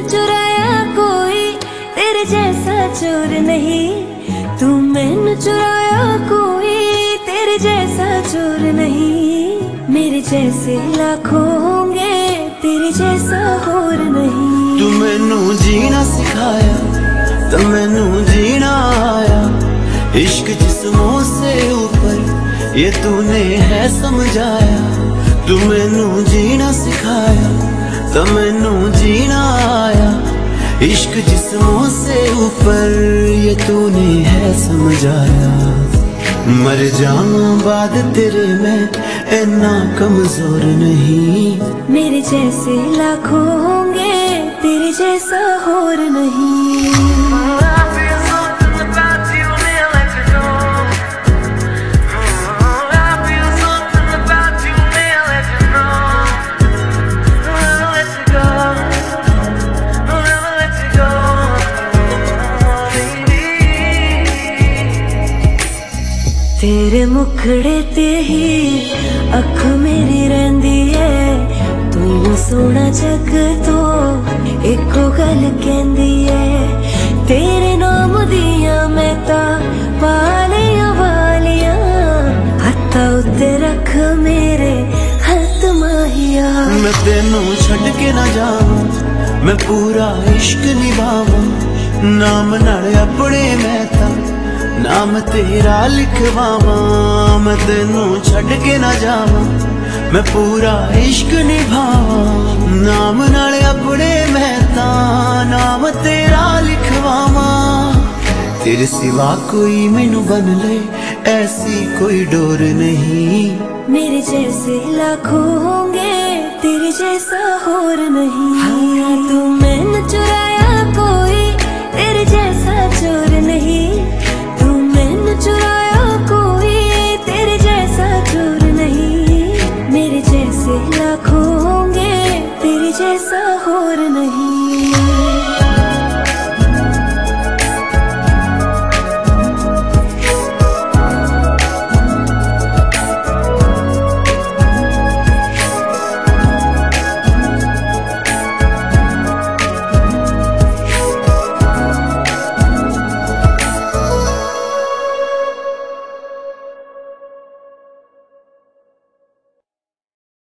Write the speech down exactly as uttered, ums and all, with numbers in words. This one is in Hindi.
चुराया कोई तेरे जैसा चोर नहीं। तू मैंने चुराया कोई तेरे जैसा चोर नहीं। मेरे जैसे लाखों होंगे तेरे जैसा होर नहीं। तू मैनू जीना सिखाया तो मैनू जीना आया। इश्क जिस्मों से ऊपर ये तूने है समझाया। तू मैनू जीना सिखाया तो मैनू जीना आया। इश्क जिस्मों से ऊपर ये तूने है समझाया। मर जाऊं बाद तेरे मैं इतना कमजोर नहीं। मेरे जैसे लाखों होंगे तेरे जैसा होर नहीं। तेरे मुखड़े ते ही अख मेरी रहिंदी है। तू सोना जग तो एको गल कहंदी है। तेरे नाम दिया मैं ता वालियां वालियां हत्था उत्ते रख मेरे हथ माहिया। मैं तेनू छड़ के ना जावां मैं पूरा इश्क निभावां। नाम नाल अपने मैं ता नाम तेरा लिखवावां। मैं तेनू छड़ के ना जावां मैं पूरा इश्क निभावां। नाम नाल अपने मैं ता नाम तेरा लिखवावां। तेरे सिवा कोई मैनू बन ले ऐसी कोई डोर नहीं। मेरे जैसे लाखों होंगे तेरे जैसा होर नहीं। हाँ, तू मैंने चुराया कोई तेरे जैसा चोर नहीं। चुराया कोई तेरे जैसा चोर नहीं। मेरे जैसे लाखों होंगे तेरे जैसा होर नहीं।